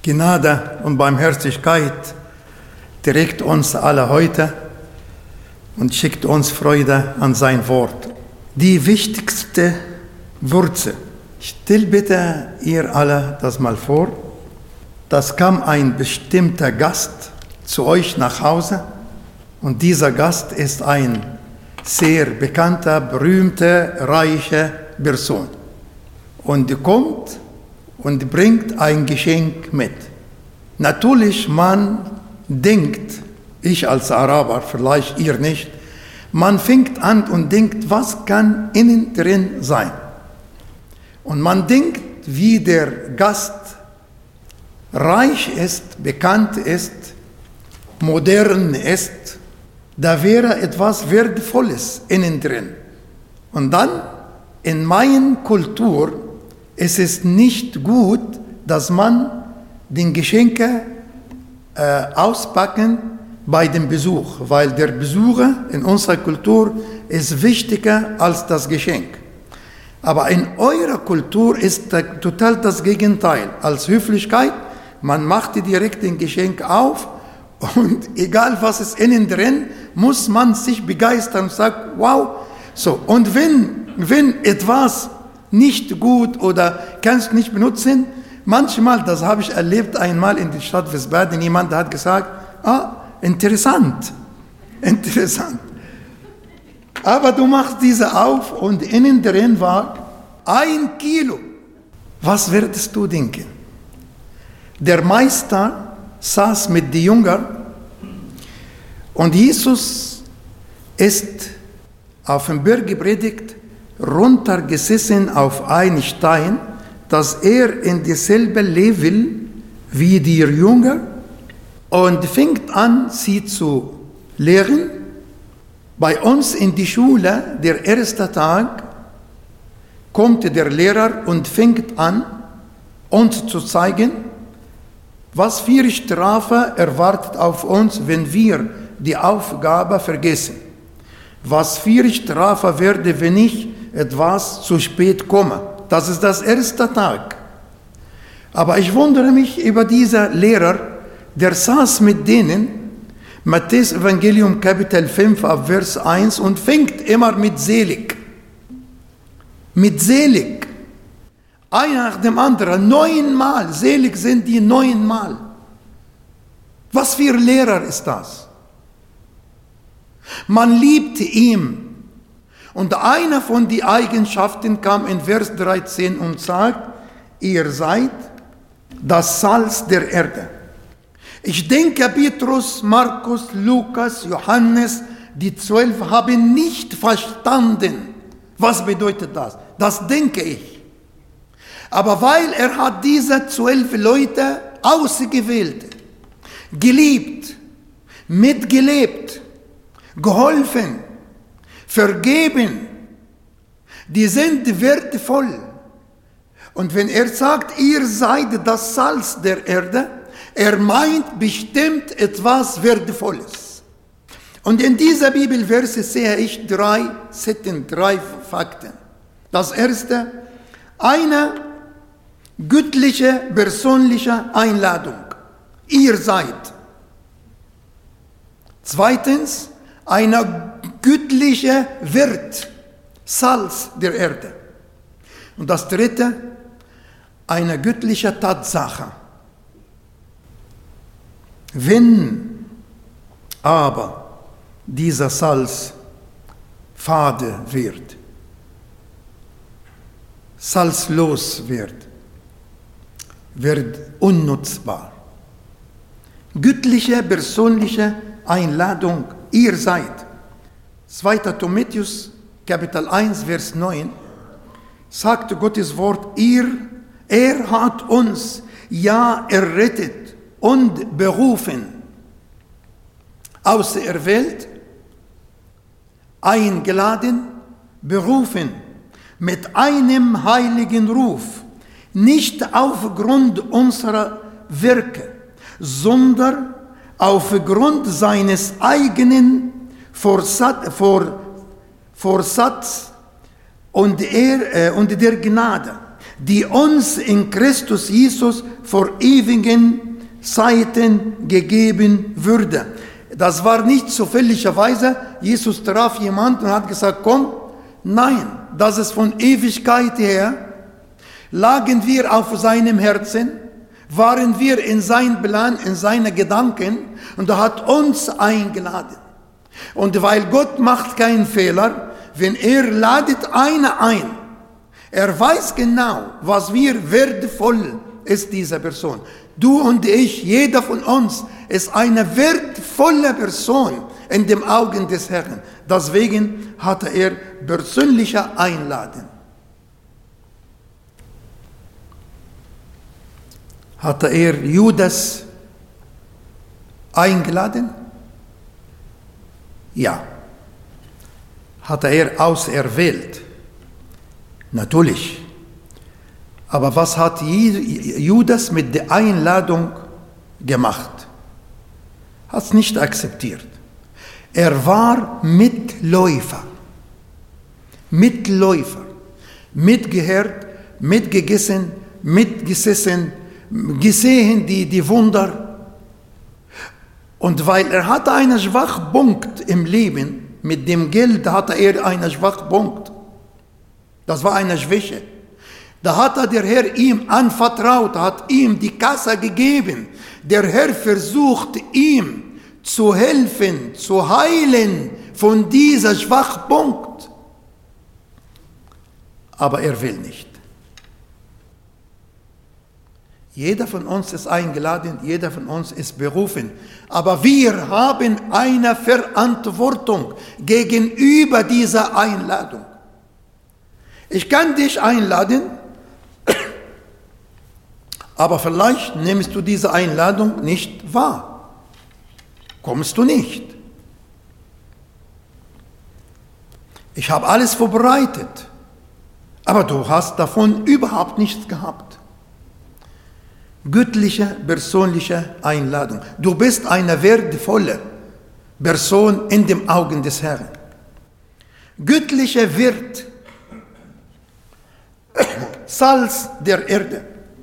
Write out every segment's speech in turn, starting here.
Gnade und Barmherzigkeit trägt uns alle heute und schickt uns Freude an sein Wort. Die wichtigste Wurzel. Stell bitte ihr alle das mal vor. Das kam ein bestimmter Gast zu euch nach Hause und dieser Gast ist ein sehr bekannter, berühmter, reicher Person. Und die kommt und bringt ein Geschenk mit. Natürlich, man denkt, ich als Araber, vielleicht ihr nicht, man fängt an und denkt, was kann innen drin sein? Und man denkt, wie der Gast reich ist, bekannt ist, modern ist, da wäre etwas Wertvolles innen drin. Und dann, in meiner Kultur, es ist nicht gut, dass man den Geschenke auspacken bei dem Besuch, weil der Besucher in unserer Kultur ist wichtiger als das Geschenk. Aber in eurer Kultur ist total das Gegenteil. Als Höflichkeit, man macht direkt den Geschenk auf und egal was ist innen drin, muss man sich begeistern und sagen, wow. So, und wenn etwas nicht gut oder kannst nicht benutzen, manchmal, das habe ich erlebt einmal in der Stadt Wiesbaden, jemand hat gesagt, interessant. Aber du machst diese auf und innen drin war 1 Kilo. Was würdest du denken? Der Meister saß mit den Jüngern und Jesus ist auf dem Berg gepredigt, runtergesessen auf einen Stein, dass er in dieselbe Level wie die Jünger und fängt an, sie zu lehren. Bei uns in die Schule, der erste Tag, kommt der Lehrer und fängt an, uns zu zeigen, was für Strafe erwartet auf uns, wenn wir die Aufgabe vergessen. Was für Strafe werde, wenn ich etwas zu spät komme. Das ist das erste Tag. Aber ich wundere mich über diesen Lehrer, der saß mit denen, Matthäus Evangelium Kapitel 5 ab Vers 1 und fängt immer mit selig. Mit selig. Einer nach dem anderen, 9-mal. Selig sind die 9-mal. Was für ein Lehrer ist das? Man liebte ihn. Und einer von den Eigenschaften kam in Vers 13 und sagt, ihr seid das Salz der Erde. Ich denke, Petrus, Markus, Lukas, Johannes, die 12 haben nicht verstanden, was bedeutet das. Das denke ich. Aber weil er hat diese 12 Leute ausgewählt, geliebt, mitgelebt, geholfen, vergeben, die sind wertvoll. Und wenn er sagt, ihr seid das Salz der Erde, er meint bestimmt etwas Wertvolles. Und in dieser Bibelverse sehe ich 3 Fakten. Das erste, eine göttliche, persönliche Einladung. Ihr seid. Zweitens, eine göttliche Wert, Salz der Erde. Und das dritte, eine göttliche Tatsache. Wenn aber dieser Salz fade wird, salzlos wird unnutzbar. Göttliche, persönliche Einladung, ihr seid. 2. Timotheus, Kapitel 1, Vers 9, sagt Gottes Wort, er hat uns ja errettet und berufen, auserwählt, eingeladen, berufen, mit einem heiligen Ruf, nicht aufgrund unserer Werke, sondern aufgrund seines eigenen Vorsatz und der Gnade, die uns in Christus Jesus vor ewigen Zeiten gegeben würde. Das war nicht zufälligerweise, Jesus traf jemanden und hat gesagt, komm. Nein, das ist von Ewigkeit her, lagen wir auf seinem Herzen, waren wir in seinem Plan, in seinen Gedanken und er hat uns eingeladen. Und weil Gott macht keinen Fehler, wenn er ladet einen ein, er weiß genau, was wir wertvoll ist dieser Person. Du und ich, jeder von uns ist eine wertvolle Person in den Augen des Herrn. Deswegen hatte er persönliche Einladung. Hatte er Judas eingeladen? Ja. Hatte er auserwählt? Natürlich. Aber was hat Judas mit der Einladung gemacht? Hat es nicht akzeptiert. Er war Mitläufer. Mitläufer. Mitgehört, mitgegessen, mitgesessen, gesehen die Wunder. Und weil er hatte einen Schwachpunkt im Leben, mit dem Geld hatte er einen Schwachpunkt. Das war eine Schwäche. Da hat der Herr ihm anvertraut, hat ihm die Kasse gegeben. Der Herr versucht ihm zu helfen, zu heilen von diesem Schwachpunkt. Aber er will nicht. Jeder von uns ist eingeladen, jeder von uns ist berufen. Aber wir haben eine Verantwortung gegenüber dieser Einladung. Ich kann dich einladen, aber vielleicht nimmst du diese Einladung nicht wahr. Kommst du nicht. Ich habe alles vorbereitet, aber du hast davon überhaupt nichts gehabt. Göttliche, persönliche Einladung. Du bist eine wertvolle Person in den Augen des Herrn. Göttlicher Wert, Salz der Erde.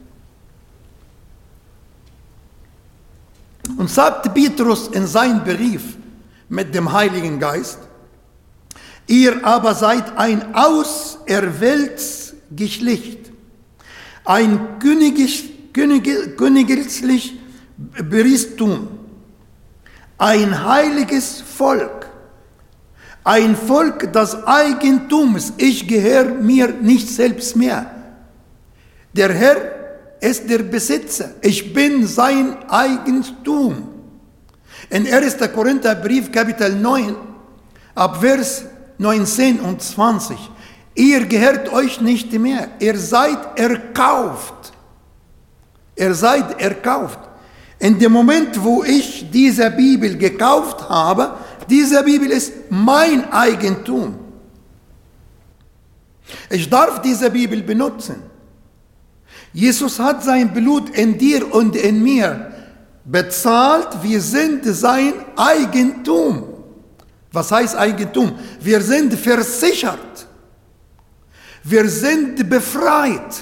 Und sagt Petrus in seinem Brief mit dem Heiligen Geist, ihr aber seid ein auserwähltes Geschlecht, ein königlich Priestertum, ein heiliges Volk, ein Volk des Eigentums. Ich gehöre mir nicht selbst mehr. Der Herr ist der Besitzer. Ich bin sein Eigentum. In 1. Korintherbrief, Kapitel 9, ab Vers 19 und 20. Ihr gehört euch nicht mehr. Ihr seid erkauft. Ihr seid erkauft. In dem Moment, wo ich diese Bibel gekauft habe, diese Bibel ist mein Eigentum. Ich darf diese Bibel benutzen. Jesus hat sein Blut in dir und in mir bezahlt. Wir sind sein Eigentum. Was heißt Eigentum? Wir sind versichert. Wir sind befreit.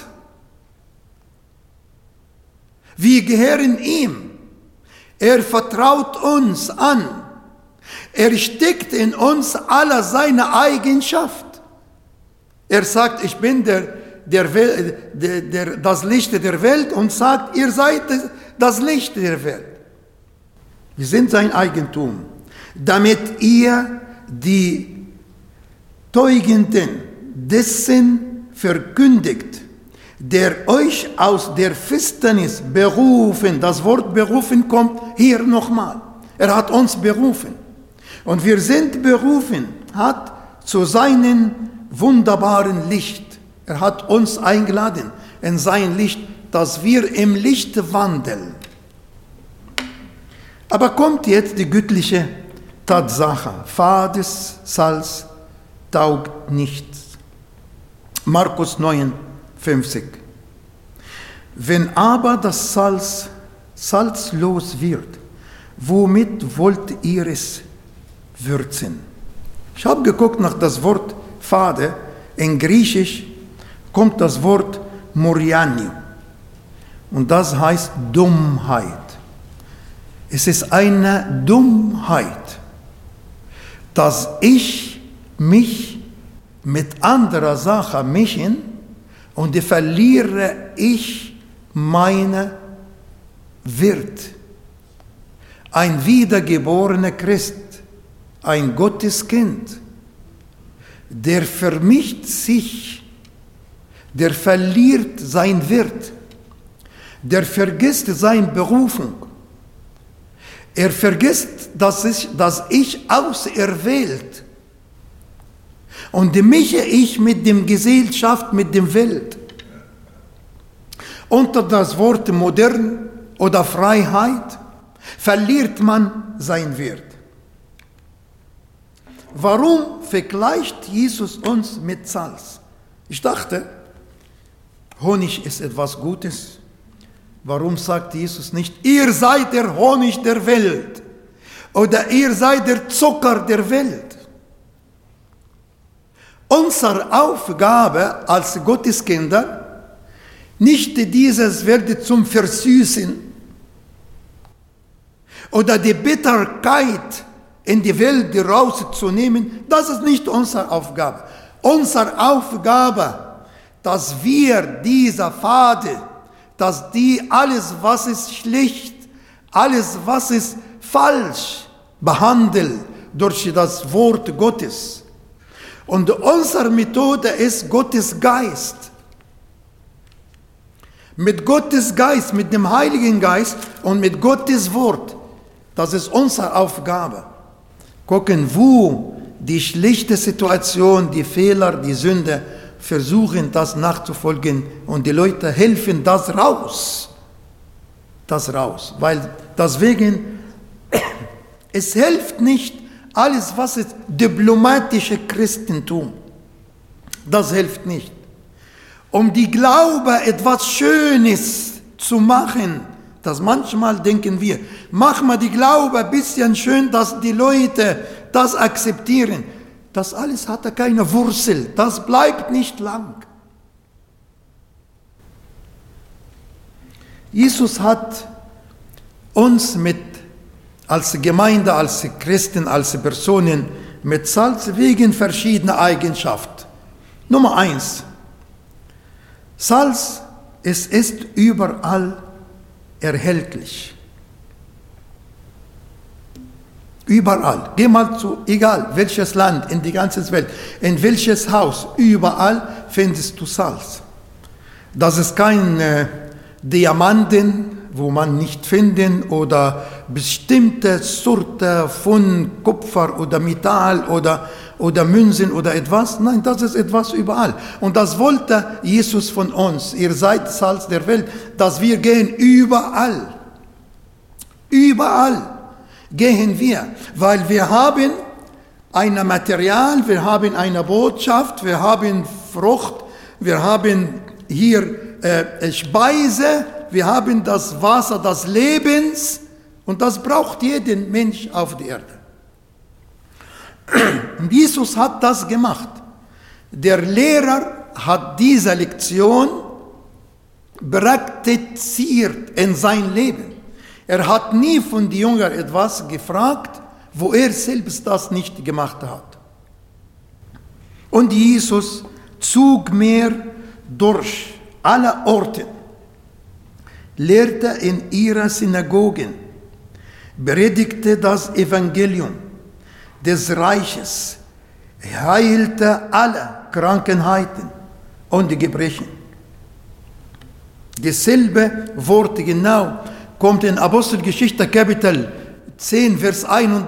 Wir gehören ihm. Er vertraut uns an. Er steckt in uns alle seine Eigenschaft. Er sagt, ich bin das Licht der Welt und sagt, ihr seid das Licht der Welt. Wir sind sein Eigentum, damit ihr die Tugenden dessen verkündigt, der euch aus der Finsternis berufen, das Wort berufen kommt hier nochmal. Er hat uns berufen. Und wir sind berufen, hat zu seinem wunderbaren Licht. Er hat uns eingeladen in sein Licht, dass wir im Licht wandeln. Aber kommt jetzt die göttliche Tatsache. Fades Salz taugt nichts. Markus 9,50. Wenn aber das Salz salzlos wird, womit wollt ihr es würzen? Ich habe geguckt nach das Wort Fade. In Griechisch kommt das Wort Morianio. Und das heißt Dummheit. Es ist eine Dummheit, dass ich mich mit anderer Sache mischen und verliere ich meine Wert. Ein wiedergeborener Christ, ein Gotteskind, der vermischt sich, der verliert sein Wert, der vergisst seine Berufung. Er vergisst, dass ich auserwählt und mische ich mit dem Gesellschaft, mit der Welt. Unter das Wort modern oder Freiheit verliert man sein Wert. Warum vergleicht Jesus uns mit Salz? Ich dachte, Honig ist etwas Gutes. Warum sagt Jesus nicht, ihr seid der Honig der Welt oder ihr seid der Zucker der Welt? Unsere Aufgabe als Gotteskinder, nicht dieses Welt zum Versüßen oder die Bitterkeit in die Welt rauszunehmen, das ist nicht unsere Aufgabe. Unsere Aufgabe, dass wir dieser Pfade, dass die alles, was ist schlecht, alles, was ist falsch, behandeln durch das Wort Gottes. Und unsere Methode ist Gottes Geist. Mit Gottes Geist, mit dem Heiligen Geist und mit Gottes Wort. Das ist unsere Aufgabe. Gucken, wo die schlechte Situation, die Fehler, die Sünde, versuchen das nachzufolgen und die Leute helfen das raus. Weil deswegen, es hilft nicht alles, was ist diplomatische Christentum. Das hilft nicht. Um die Glaube etwas Schönes zu machen, das manchmal denken wir, mach mal die Glaube ein bisschen schön, dass die Leute das akzeptieren. Das alles hat keine Wurzel, das bleibt nicht lang. Jesus hat uns als Gemeinde, als Christen, als Personen mit Salz wegen verschiedener Eigenschaften. Nummer 1. Salz, es ist überall erhältlich. Überall. Geh mal zu, egal welches Land, in die ganze Welt, in welches Haus, überall findest du Salz. Das ist kein Diamanten, wo man nicht finden, oder bestimmte Sorte von Kupfer oder Metall oder Münzen oder etwas. Nein, das ist etwas überall. Und das wollte Jesus von uns. Ihr seid Salz der Welt, dass wir gehen überall. Überall gehen wir, weil wir haben ein Material, wir haben eine Botschaft, wir haben Frucht, wir haben hier Speise, wir haben das Wasser des Lebens und das braucht jeden Mensch auf der Erde. Und Jesus hat das gemacht. Der Lehrer hat diese Lektion praktiziert in sein Leben. Er hat nie von den Jüngern etwas gefragt, wo er selbst das nicht gemacht hat. Und Jesus zog mehr durch alle Orte, lehrte in ihrer Synagogen, predigte das Evangelium des Reiches, heilte alle Krankheiten und Gebrechen. Dasselbe Wort genau kommt in Apostelgeschichte Kapitel 10, Vers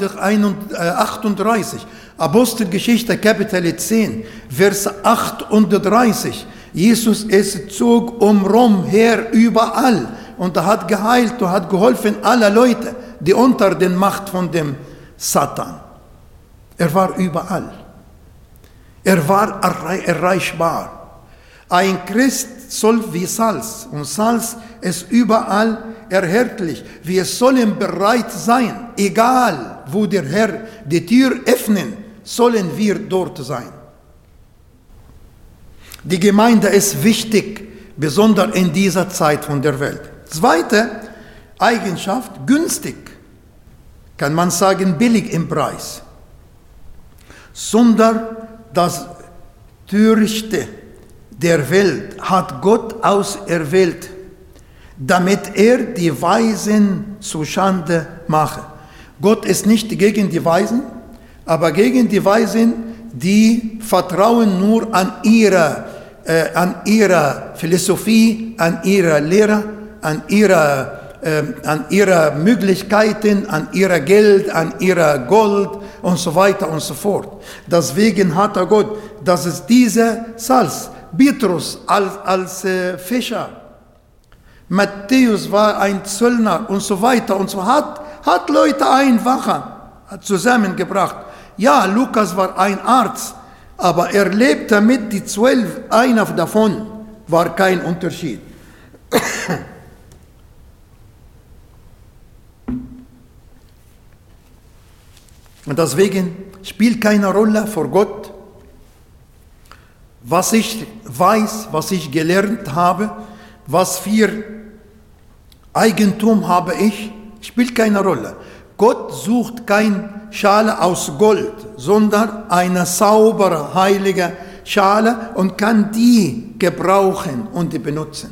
38. Apostelgeschichte Kapitel 10, Vers 38. Jesus zog Rom her überall und er hat geheilt und hat geholfen alle Leute, die unter der Macht von dem Satan. Er war überall. Er war erreichbar. Ein Christ soll wie Salz, und Salz ist überall erhältlich. Wir sollen bereit sein, egal wo der Herr die Tür öffnet, sollen wir dort sein. Die Gemeinde ist wichtig, besonders in dieser Zeit von der Welt. Zweite Eigenschaft, günstig, kann man sagen, billig im Preis. Sondern das Törichte der Welt hat Gott auserwählt, damit er die Weisen zu Schande mache. Gott ist nicht gegen die Weisen, aber gegen die Weisen, die vertrauen nur an ihre Philosophie, an ihre Lehre, an ihre Möglichkeiten, an ihr Geld, an ihr Gold und so weiter und so fort. Deswegen hat Gott, dass es diese Salz, Petrus als Fischer, Matthäus war ein Zöllner und so weiter und so hat Leute einfach zusammengebracht. Ja, Lukas war ein Arzt, aber er lebte mit die 12, einer davon war kein Unterschied. Und deswegen spielt keine Rolle vor Gott, was ich weiß, was ich gelernt habe, was für Eigentum habe ich, spielt keine Rolle. Gott sucht keine Schale aus Gold, sondern eine saubere, heilige Schale und kann die gebrauchen und die benutzen.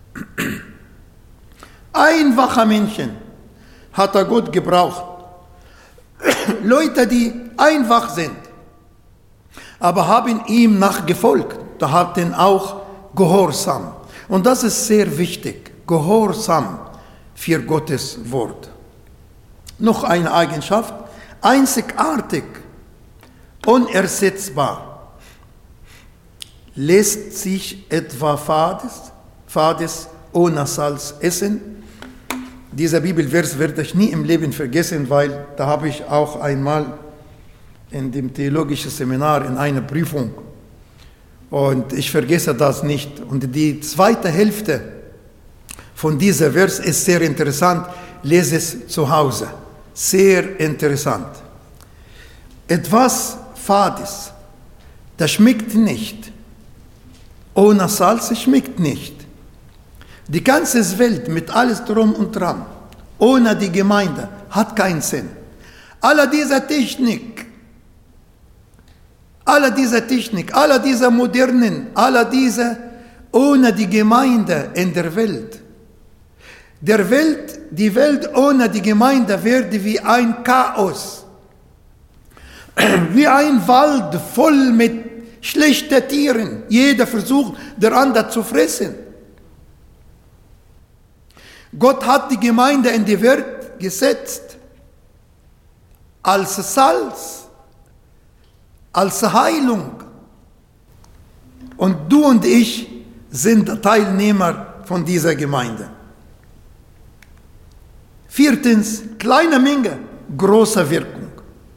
Einfache Menschen hat Gott gebraucht. Leute, die einfach sind, aber haben ihm nachgefolgt, da hatten auch Gehorsam. Und das ist sehr wichtig, Gehorsam für Gottes Wort. Noch eine Eigenschaft, einzigartig, unersetzbar. Lässt sich etwa Fades ohne Salz essen? Dieser Bibelvers werde ich nie im Leben vergessen, weil da habe ich auch einmal in dem theologischen Seminar in einer Prüfung und ich vergesse das nicht. Und die zweite Hälfte von diesem Vers ist sehr interessant. Lese es zu Hause. Sehr interessant. Etwas Fades, das schmeckt nicht. Ohne Salz schmeckt nicht. Die ganze Welt mit alles drum und dran, ohne die Gemeinde, hat keinen Sinn. Alle diese Technik, alle diese modernen, ohne die Gemeinde in der Welt. Die Welt ohne die Gemeinde wird wie ein Chaos, wie ein Wald voll mit schlechten Tieren. Jeder versucht, der andere zu fressen. Gott hat die Gemeinde in die Welt gesetzt als Salz, als Heilung. Und du und ich sind Teilnehmer von dieser Gemeinde. Viertens, kleine Menge, große Wirkung.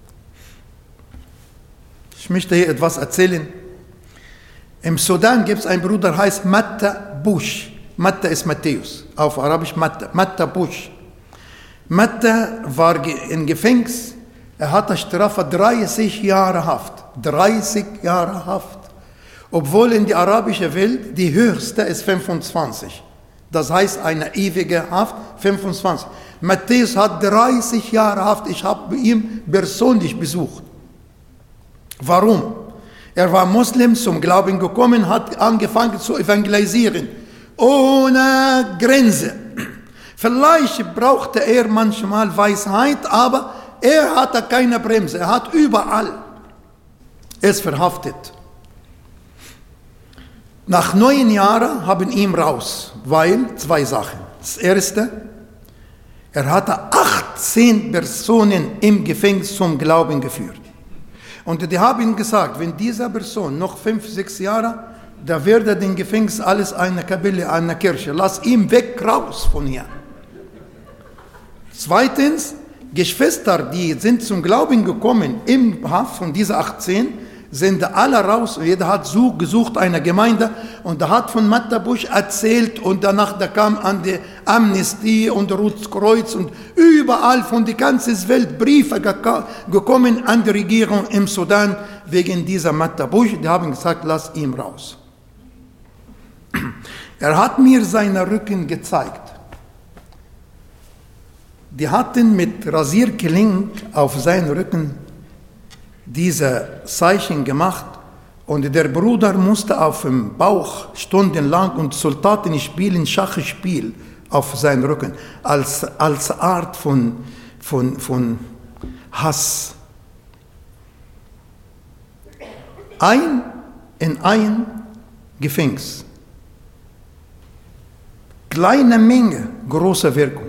Ich möchte hier etwas erzählen. Im Sudan gibt es einen Bruder, der heißt Matta Bush. Matta ist Matthäus, auf Arabisch Matta. Matta Bush. Matta war im Gefängnis. Er hatte Strafe 30 Jahre Haft. 30 Jahre Haft. Obwohl in der arabischen Welt die höchste ist 25. Das heißt eine ewige Haft, 25. Matthäus hat 30 Jahre Haft. Ich habe ihn persönlich besucht. Warum? Er war Muslim, zum Glauben gekommen, hat angefangen zu evangelisieren. Ohne Grenze. Vielleicht brauchte er manchmal Weisheit, aber er hatte keine Bremse. Er hat überall es verhaftet. Nach 9 Jahren haben ihn raus, weil 2 Sachen. Das erste, er hatte 18 Personen im Gefängnis zum Glauben geführt. Und die haben gesagt, wenn diese Person noch 5, 6 Jahre, da werde den Gefängnis alles eine Kapelle, eine Kirche. Lass ihn weg, raus von hier. Zweitens, Geschwister, die sind zum Glauben gekommen im Haft von dieser 18, sind alle raus. Jeder hat gesucht eine Gemeinde und er hat von Matta Bush erzählt und danach da kam an die Amnesty und Rotkreuz und überall von der ganzen Welt Briefe gekommen an die Regierung im Sudan wegen dieser Matta Bush. Die haben gesagt, lass ihn raus. Er hat mir seinen Rücken gezeigt. Die hatten mit Rasierkling auf seinen Rücken diese Zeichen gemacht und der Bruder musste auf dem Bauch stundenlang und Soldaten spielen Schachspiel auf seinen Rücken als Art von Hass. In ein Gefängnis. Kleine Menge, große Wirkung.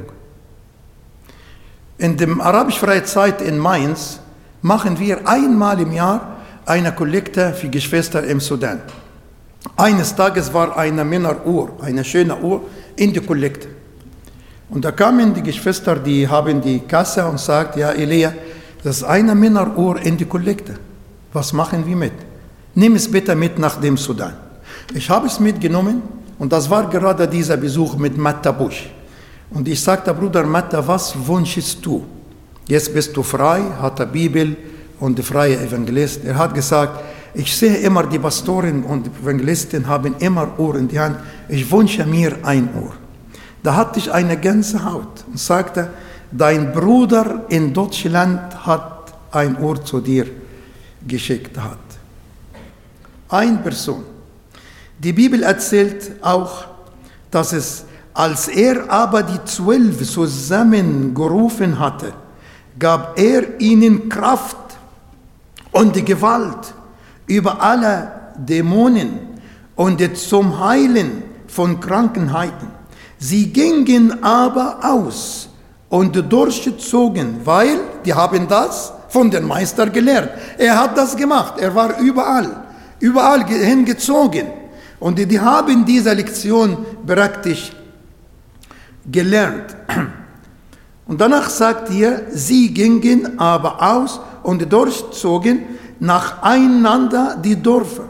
In der arabisch-freien Zeit in Mainz machen wir einmal im Jahr eine Kollekte für Geschwister im Sudan. Eines Tages war eine Männeruhr, eine schöne Uhr, in die Kollekte. Und da kamen die Geschwister, die haben die Kasse und sagten, ja Elia, das ist eine Männeruhr in die Kollekte. Was machen wir mit? Nimm es bitte mit nach dem Sudan. Ich habe es mitgenommen und das war gerade dieser Besuch mit Matta Busch. Und ich sagte, Bruder Matta, was wünschst du? Jetzt bist du frei, hat die Bibel und der freie Evangelist. Er hat gesagt, ich sehe immer, die Pastoren und Evangelisten haben immer Uhr in die Hand. Ich wünsche mir ein Uhr. Da hatte ich eine Gänsehaut und sagte, dein Bruder in Deutschland hat ein Uhr zu dir geschickt. Eine Person. Die Bibel erzählt auch, dass es, als er aber die 12 zusammengerufen hatte, gab er ihnen Kraft und die Gewalt über alle Dämonen und zum Heilen von Krankheiten. Sie gingen aber aus und durchzogen, weil die haben das von dem Meister gelernt. Er hat das gemacht, er war überall hingezogen. Und die haben diese Lektion praktisch gelernt. Und danach sagt er, sie gingen aber aus und durchzogen nacheinander die Dörfer,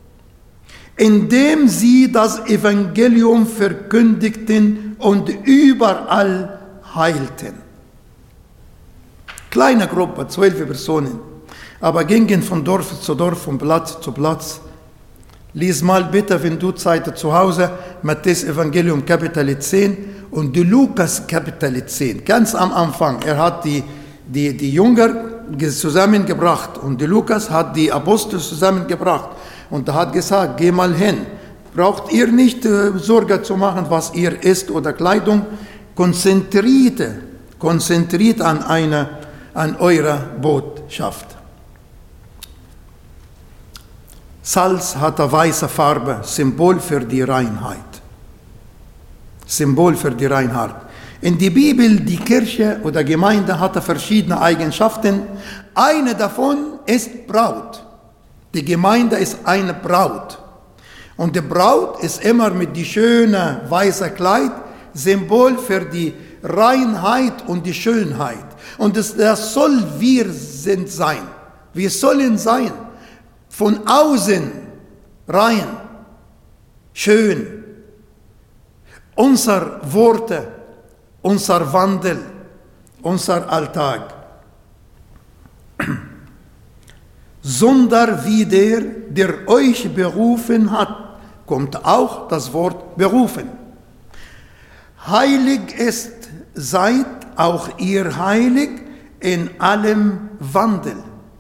indem sie das Evangelium verkündigten und überall heilten. Kleine Gruppe, 12 Personen, aber gingen von Dorf zu Dorf, von Platz zu Platz. Lies mal bitte, wenn du Zeit zu Hause, Matthäus Evangelium Kapitel 10 und die Lukas Kapitel 10. Ganz am Anfang, er hat die Jünger zusammengebracht und die Lukas hat die Apostel zusammengebracht und er hat gesagt, geh mal hin. Braucht ihr nicht Sorge zu machen, was ihr isst oder Kleidung. Konzentriert an eurer Botschaft. Salz hat eine weiße Farbe, Symbol für die Reinheit. Symbol für die Reinheit. In der Bibel, die Kirche oder Gemeinde hat verschiedene Eigenschaften. Eine davon ist Braut. Die Gemeinde ist eine Braut. Und die Braut ist immer mit dem schönen weißen Kleid, Symbol für die Reinheit und die Schönheit. Und das soll wir sein. Wir sollen sein. Von außen rein, schön. Unsere Worte, unser Wandel, unser Alltag. Sondern wie der euch berufen hat, kommt auch das Wort berufen. Heilig ist, seid auch ihr heilig in allem Wandel.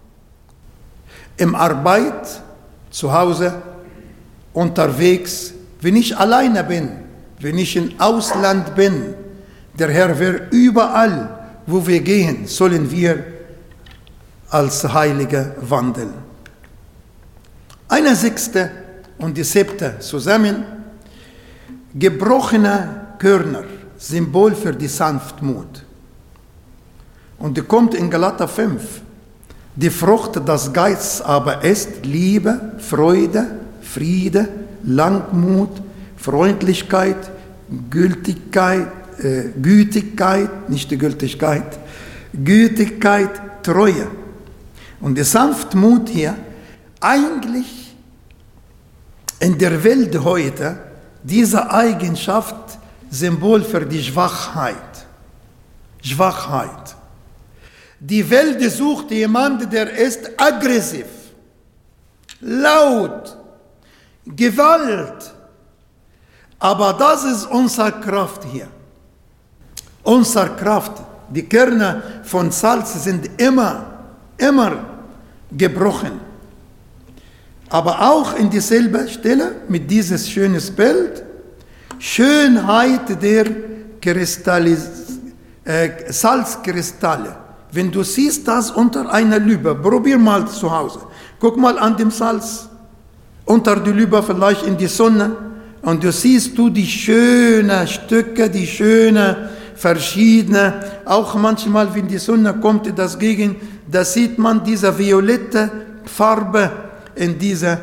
Im Arbeit, zu Hause, unterwegs, wenn ich alleine bin, wenn ich im Ausland bin, der Herr will überall, wo wir gehen, sollen wir als Heilige wandeln. Eine 6. und die 7. zusammen, gebrochene Körner, Symbol für die Sanftmut. Und die kommt in Galater 5. Die Frucht des Geistes aber ist Liebe, Freude, Friede, Langmut, Freundlichkeit, Gütigkeit, nicht die Gültigkeit, Gütigkeit, Treue. Und die Sanftmut hier, eigentlich in der Welt heute, diese Eigenschaft Symbol für die Schwachheit. Schwachheit. Die Welt sucht jemanden, der ist aggressiv, laut, Gewalt, Aber das ist unsere Kraft hier. Unsere Kraft. Die Kerne von Salz sind immer gebrochen. Aber auch in dieselbe Stelle mit dieses schönes Bild, Schönheit der Salzkristalle. Wenn du siehst das unter einer Lübe, probier mal zu Hause. Guck mal an dem Salz unter der Lübe, vielleicht in die Sonne, und du siehst die schönen Stücke, die schönen verschiedene, auch manchmal, wenn die Sonne kommt, das Gegen, da sieht man diese violette Farbe in diese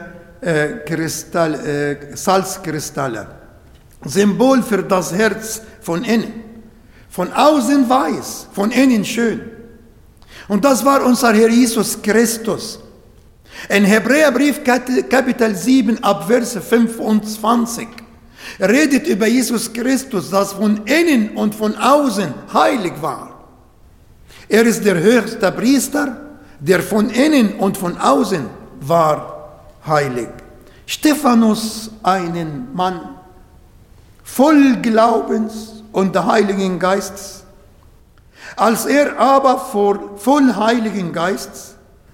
Salzkristalle. Symbol für das Herz von innen. Von außen weiß, von innen schön. Und das war unser Herr Jesus Christus. In Hebräerbrief Kapitel 7 ab Vers 25 redet über Jesus Christus, das von innen und von außen heilig war. Er ist der höchste Priester, der von innen und von außen war heilig. Stephanus, einen Mann voll Glaubens und Heiligen Geistes. Als er aber voll Heiligen Geistes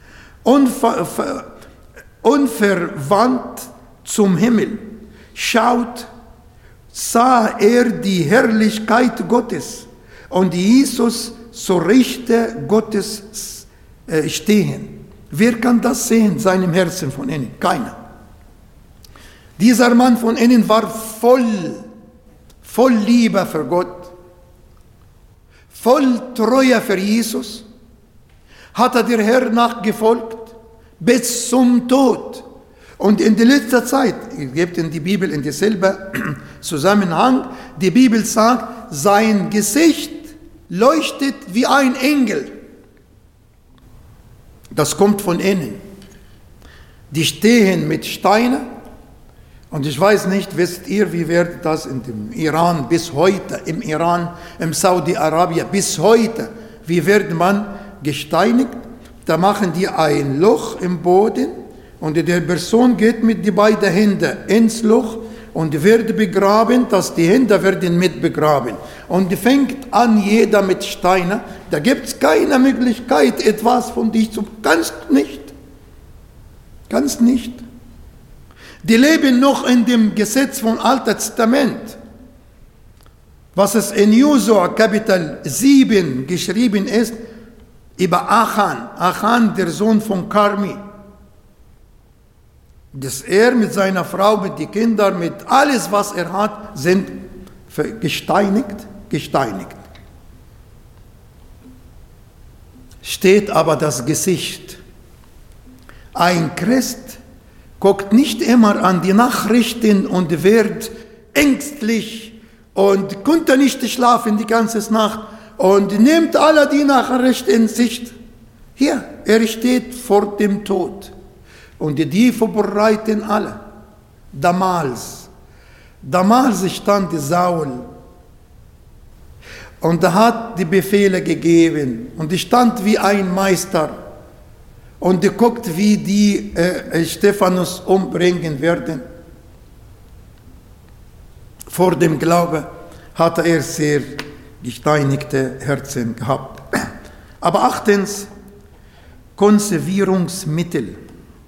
unverwandt zum Himmel schaut, sah er die Herrlichkeit Gottes und Jesus zur Rechte Gottes stehen. Wer kann das sehen, seinem Herzen von innen? Keiner. Dieser Mann von innen war voll Liebe für Gott, voll Treue für Jesus, hat er der Herr nachgefolgt bis zum Tod. Und in der letzten Zeit, ihr gebt in die Bibel in dieselbe Zusammenhang, die Bibel sagt, sein Gesicht leuchtet wie ein Engel. Das kommt von innen. Die stehen mit Steinen. Und ich weiß nicht, wisst ihr, wie wird das in dem Iran bis heute, im Iran, im Saudi-Arabien bis heute, wie wird man gesteinigt? Da machen die ein Loch im Boden und die Person geht mit den beiden Händen ins Loch und wird begraben, dass die Hände werden mit begraben. Und fängt an, jeder mit Steinen. Da gibt es keine Möglichkeit, etwas von dich zu... Kannst nicht. Die leben noch in dem Gesetz vom Alten Testament, was es in Josua Kapitel 7 geschrieben ist, über Achan, der Sohn von Karmi, dass er mit seiner Frau, mit den Kindern, mit alles, was er hat, sind gesteinigt. Steht aber das Gesicht. Ein Christ guckt nicht immer an die Nachrichten und wird ängstlich und konnte nicht schlafen die ganze Nacht und nimmt alle die Nachrichten in Sicht. Hier, er steht vor dem Tod und die vorbereiten alle. Damals stand Saul und er hat die Befehle gegeben und stand wie ein Meister. Und guckt, wie die Stephanus umbringen werden. Vor dem Glaube hatte er sehr gesteinigte Herzen gehabt. Aber achtens, Konservierungsmittel.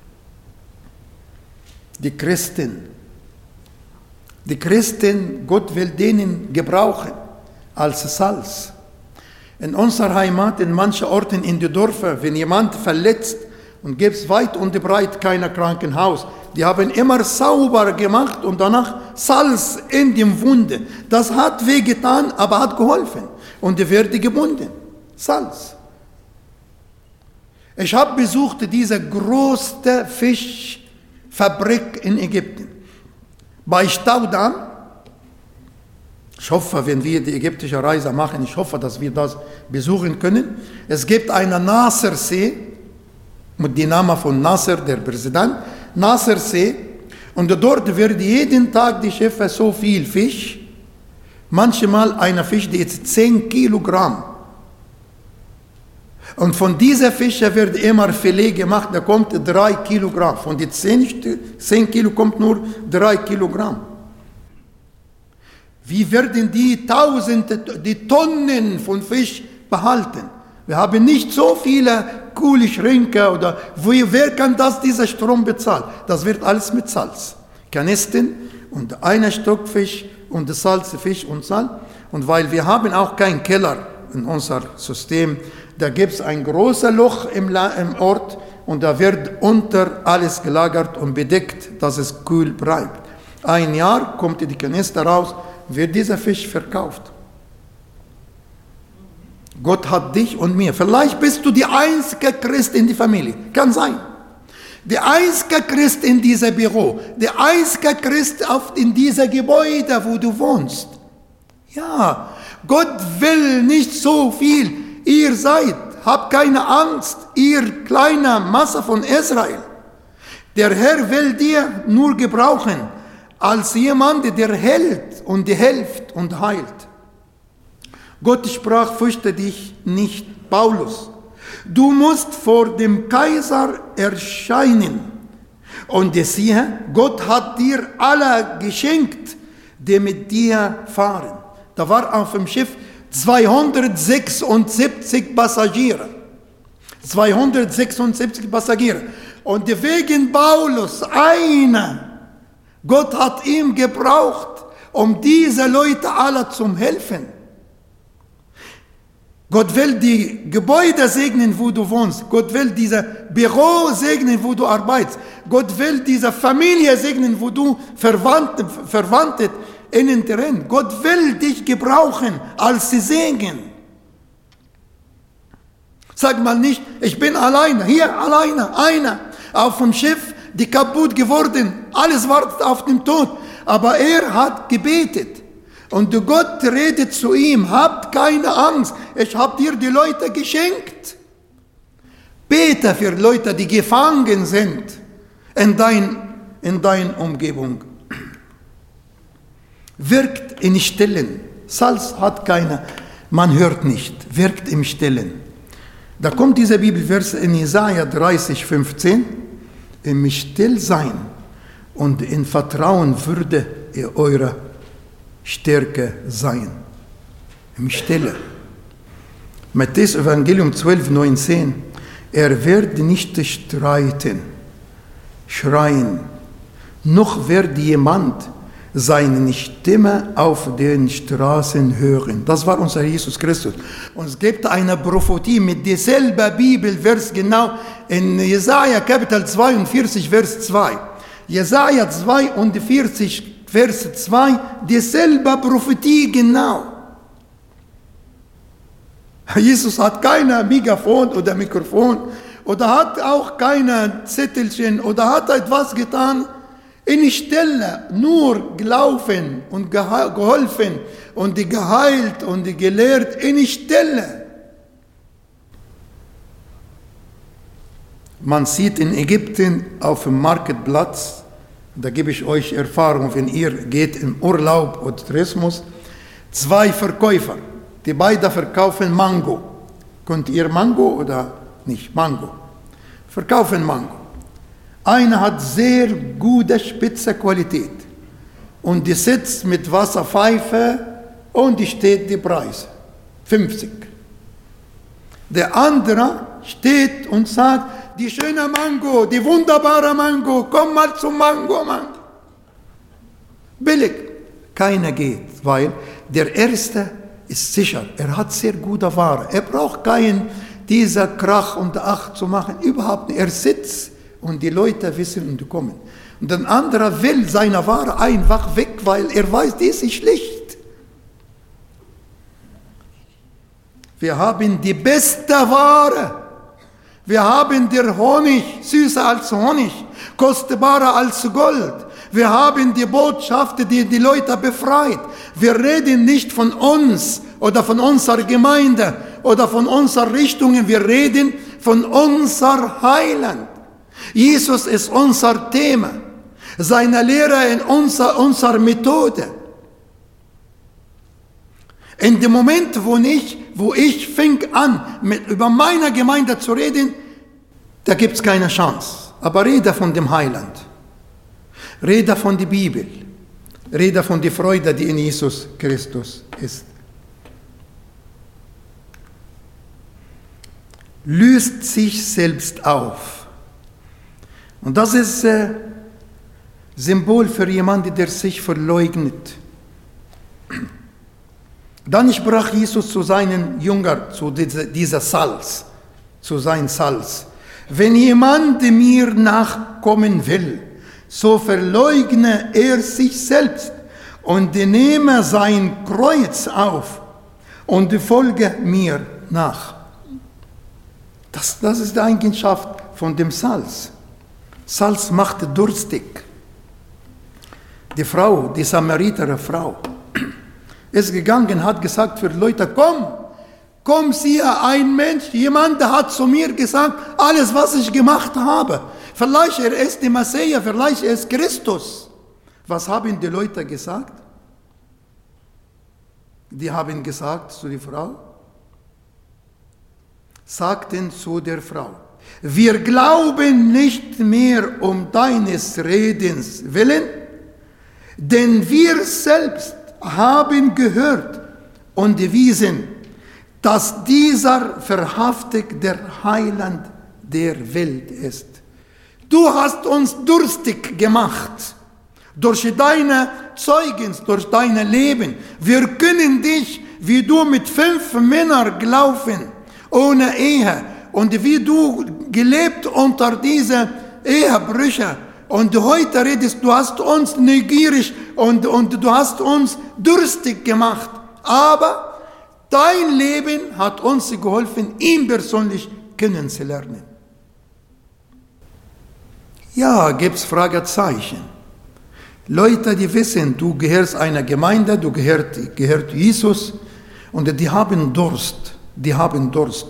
Die Christen, Gott will denen gebrauchen als Salz. In unserer Heimat, in manchen Orten in den Dörfern, wenn jemand verletzt und gibt es weit und breit kein Krankenhaus, die haben immer sauber gemacht und danach Salz in die Wunde. Das hat wehgetan, aber hat geholfen. Und die werden gebunden. Salz. Ich habe besucht diese große Fischfabrik in Ägypten. Bei Staudamm. Ich hoffe, wenn wir die ägyptische Reise machen, ich hoffe, dass wir das besuchen können. Es gibt einen Nasser-See, mit dem Namen von Nasser, der Präsident, Nasser-See. Und dort wird jeden Tag die Schiffe so viel Fisch. Manchmal ein Fisch, der ist 10 Kilogramm. Und von dieser Fische wird immer Filet gemacht, da kommt 3 Kilogramm. Von den 10 Kilo kommt nur 3 Kilogramm. Wie werden die Tausende, die Tonnen von Fisch behalten? Wir haben nicht so viele Kühlschränke oder wer kann dieser Strom bezahlen? Das wird alles mit Salz. Kanisten und ein Stück Fisch und Salz, Fisch und Salz. Und weil wir haben auch keinen Keller in unserem System, da gibt es ein großes Loch im Ort und da wird unter alles gelagert und bedeckt, dass es kühl bleibt. Ein Jahr kommt die Kanister raus, wird dieser Fisch verkauft. Gott hat dich und mir. Vielleicht bist du die einzige Christ in der Familie. Kann sein. Der einzige Christ in diesem Büro. Der einzige Christ in diesem Gebäude, wo du wohnst. Ja, Gott will nicht so viel. Ihr seid, habt keine Angst, ihr kleine Masse von Israel. Der Herr will dir nur gebrauchen als jemand, der hält und hilft und heilt. Gott sprach, fürchte dich nicht, Paulus. Du musst vor dem Kaiser erscheinen. Und siehe, Gott hat dir alle geschenkt, die mit dir fahren. Da war auf dem Schiff 276 Passagiere. 276 Passagiere. Und wegen Paulus, einer, Gott hat ihn gebraucht, um diese Leute alle zu helfen. Gott will die Gebäude segnen, wo du wohnst. Gott will diese Büro segnen, wo du arbeitest. Gott will diese Familie segnen, wo du verwandtet innen drin. Gott will dich gebrauchen als Segen. Sag mal nicht, ich bin alleine. Hier alleine, einer auf dem Schiff, die kaputt geworden. Alles wartet auf den Tod. Aber er hat gebetet. Und Gott redet zu ihm, habt keine Angst, ich habe dir die Leute geschenkt. Bete für Leute, die gefangen sind in deiner Umgebung. Wirkt in Stillen. Salz hat keine, man hört nicht, wirkt im Stillen. Da kommt dieser Bibelvers in Jesaja 30,15. Im Stillsein und in Vertrauen würde ihr eure Stärke sein. Im Stille. Matthäus Evangelium 12,19. Er wird nicht streiten, schreien, noch wird jemand seine Stimme auf den Straßen hören. Das war unser Jesus Christus. Und es gibt eine Prophetie mit derselben Bibelvers genau in Jesaja Kapitel 42, Vers 2. Jesaja 42, Vers 2, dieselbe Prophetie genau. Jesus hat kein Megafon oder Mikrofon oder hat auch keine Zettelchen oder hat etwas getan. In Stille nur gelaufen und geholfen und geheilt und gelehrt in Stille. Man sieht in Ägypten auf dem Marktplatz, da gebe ich euch Erfahrung, wenn ihr geht im Urlaub oder Tourismus, 2 Verkäufer, die beide verkaufen Mango. Könnt ihr Mango oder nicht? Mango. Verkaufen Mango. Einer hat sehr gute Spitzenqualität und die sitzt mit Wasserpfeife und die steht die Preis. 50. Der andere steht und sagt, die schöne Mango, die wunderbare Mango, komm mal zum Mango, Mann. Billig. Keiner geht, weil der Erste ist sicher, er hat sehr gute Ware. Er braucht keinen dieser Krach und Ach zu machen, überhaupt nicht. Er sitzt und die Leute wissen und kommen. Und ein anderer will seine Ware einfach weg, weil er weiß, die ist schlecht. Wir haben die beste Ware. Wir haben den Honig, süßer als Honig, kostbarer als Gold. Wir haben die Botschaft, die die Leute befreit. Wir reden nicht von uns oder von unserer Gemeinde oder von unseren Richtungen. Wir reden von unser Heiland. Jesus ist unser Thema. Seine Lehre in unserer Methode. In dem Moment, wo ich fing an, über meine Gemeinde zu reden, da gibt es keine Chance. Aber rede von dem Heiland. Rede von der Bibel. Rede von der Freude, die in Jesus Christus ist. Löst sich selbst auf. Und das ist Symbol für jemanden, der sich verleugnet. Dann sprach Jesus zu seinen Jüngern, zu dieser Salz, zu seinem Salz: Wenn jemand mir nachkommen will, so verleugne er sich selbst und nehme sein Kreuz auf und folge mir nach. Das ist die Eigenschaft von dem Salz. Salz macht durstig. Die Frau, die Samariterin-Frau, ist gegangen, hat gesagt für die Leute: komm, siehe, ein Mensch, jemand hat zu mir gesagt, alles, was ich gemacht habe. Vielleicht er ist der Messias, vielleicht er ist Christus. Was haben die Leute gesagt? Die haben gesagt zu der Frau, sagten zu der Frau: Wir glauben nicht mehr um deines Redens willen, denn wir selbst haben gehört und wissen, dass dieser wahrhaftig der Heiland der Welt ist. Du hast uns durstig gemacht durch deine Zeugnis, durch dein Leben. Wir können dich, wie du mit 5 Männern gelaufen, ohne Ehe, und wie du gelebt unter diese Ehebrüche. Und heute redest du, hast uns neugierig und du hast uns durstig gemacht. Aber dein Leben hat uns geholfen, ihn persönlich kennenzulernen. Ja, gibt es Fragezeichen. Leute, die wissen, du gehörst einer Gemeinde, du gehört Jesus, und die haben Durst. Die haben Durst.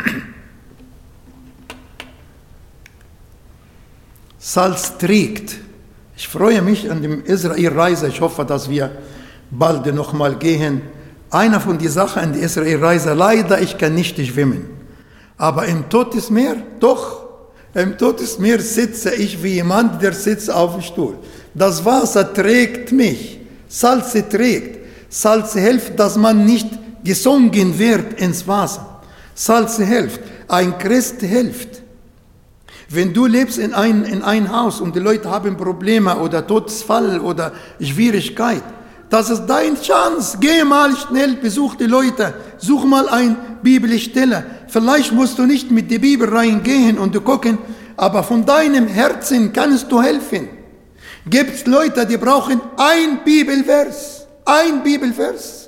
Salz trägt. Ich freue mich an der Israelreise. Ich hoffe, dass wir bald nochmal gehen. Einer von den Sachen an der Israelreise, leider, ich kann nicht schwimmen. Aber im Todesmeer, doch, im Todesmeer sitze ich wie jemand, der sitzt auf dem Stuhl. Das Wasser trägt mich. Salz trägt. Salz hilft, dass man nicht gesunken wird ins Wasser. Salz hilft. Ein Christ hilft. Wenn du lebst in ein Haus und die Leute haben Probleme oder Todesfall oder Schwierigkeit, das ist deine Chance. Geh mal schnell, besuch die Leute, such mal eine Bibelstelle. Vielleicht musst du nicht mit der Bibel reingehen und gucken, aber von deinem Herzen kannst du helfen. Gibt es Leute, die brauchen ein Bibelvers. Ein Bibelvers.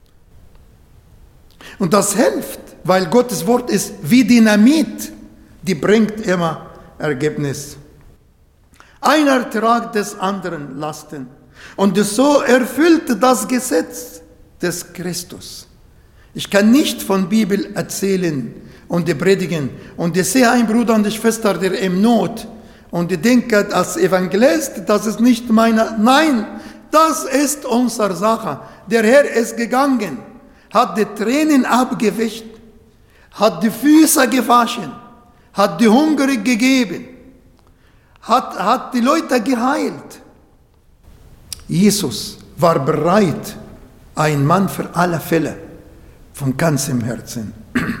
Und das hilft, weil Gottes Wort ist wie Dynamit. Die bringt immer Ergebnis. Einer tragt des anderen Lasten. Und so erfüllt das Gesetz des Christus. Ich kann nicht von Bibel erzählen und predigen. Und ich sehe einen Bruder und eine Schwester, der im Not. Und ich denke, als Evangelist, das ist nicht meine. Nein, das ist unsere Sache. Der Herr ist gegangen, hat die Tränen abgewischt, hat die Füße gewaschen, hat die Hungrig gegeben, hat die Leute geheilt. Jesus war bereit, ein Mann für alle Fälle, von ganzem Herzen.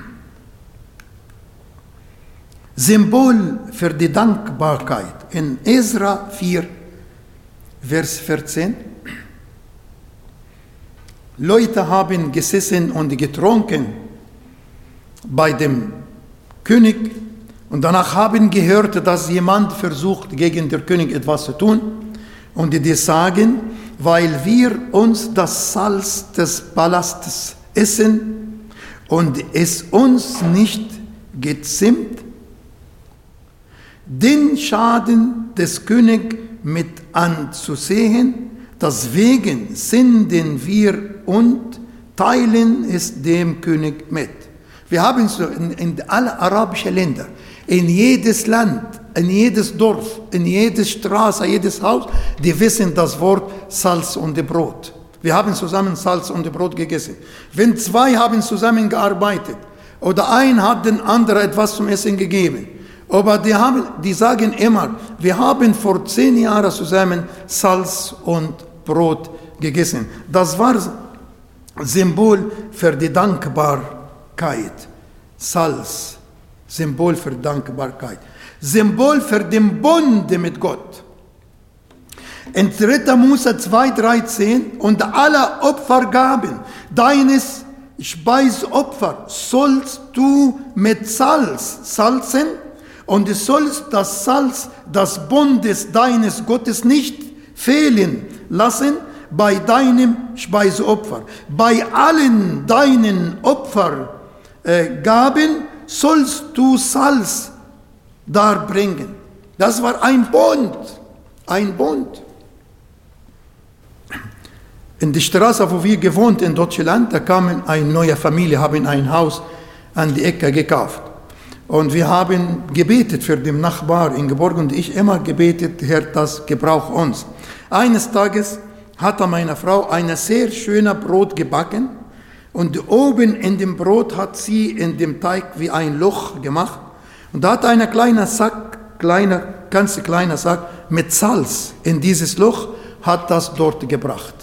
Symbol für die Dankbarkeit. In Esra 4, Vers 14. Leute haben gesessen und getrunken bei dem König. Und danach haben gehört, dass jemand versucht, gegen den König etwas zu tun. Und die sagen, weil wir uns das Salz des Palastes essen und es uns nicht gezimmt, den Schaden des Königs mit anzusehen, deswegen senden wir und teilen es dem König mit. Wir haben so in alle arabischen Länder, in jedes Land, in jedes Dorf, in jede Straße, jedes Haus, die wissen das Wort Salz und Brot. Wir haben zusammen Salz und Brot gegessen. Wenn 2 haben zusammengearbeitet oder ein hat den anderen etwas zum Essen gegeben, aber die sagen immer, wir haben vor 10 Jahren zusammen Salz und Brot gegessen. Das war Symbol für die Dankbarkeit. Salz, Symbol für Dankbarkeit. Symbol für den Bund mit Gott. In 3. Mose 2,13: Und alle Opfergaben deines Speisopfer sollst du mit Salz salzen, und du sollst das Salz des Bundes deines Gottes nicht fehlen lassen bei deinem Speiseopfer. Bei allen deinen Opfergaben sollst du Salz darbringen. Das war ein Bund. Ein Bund. In der Straße, wo wir gewohnt in Deutschland, da kam eine neue Familie, haben ein Haus an die Ecke gekauft. Und wir haben gebetet für den Nachbar in Geborg, und ich immer gebetet, Herr, das gebraucht uns. Eines Tages hatte meine Frau ein sehr schönes Brot gebacken, und oben in dem Brot hat sie in dem Teig wie ein Loch gemacht. Und da hat ein kleiner Sack, ganz kleiner Sack mit Salz in dieses Loch, hat das dort gebracht.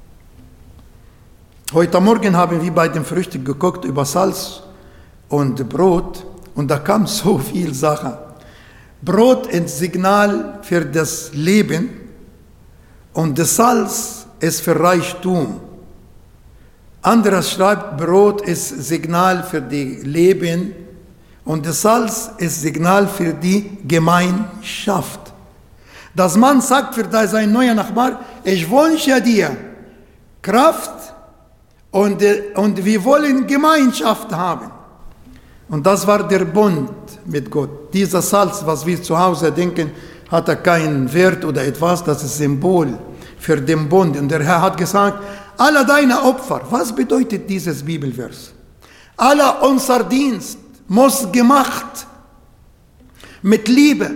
Heute Morgen haben wir bei dem Frühstück geguckt über Salz und Brot, und da kam so viel Sachen. Brot ist Signal für das Leben, und das Salz ist für Reichtum. Anderes schreibt, Brot ist Signal für das Leben, und das Salz ist Signal für die Gemeinschaft. Dass man sagt für seinen neuen Nachbar, ich wünsche dir Kraft, und wir wollen Gemeinschaft haben. Und das war der Bund mit Gott. Dieser Salz, was wir zu Hause denken, hat keinen Wert oder etwas, das ist Symbol für den Bund. Und der Herr hat gesagt, alle deine Opfer, was bedeutet dieses Bibelvers? Aller unser Dienst muss gemacht mit Liebe,